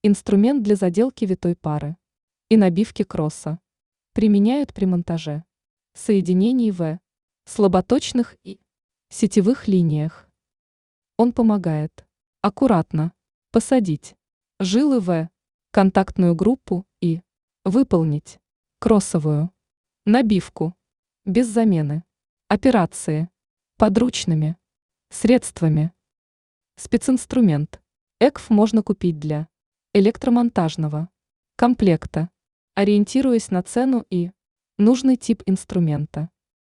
Инструмент для заделки витой пары и набивки кросса. Применяют при монтаже соединений в слаботочных и сетевых линиях. Он помогает аккуратно посадить жилы в контактную группу и выполнить кроссовую набивку без замены операции подручными средствами. Специнструмент. ЭКФ можно купить для электромонтажного комплекта, ориентируясь на цену и нужный тип инструмента.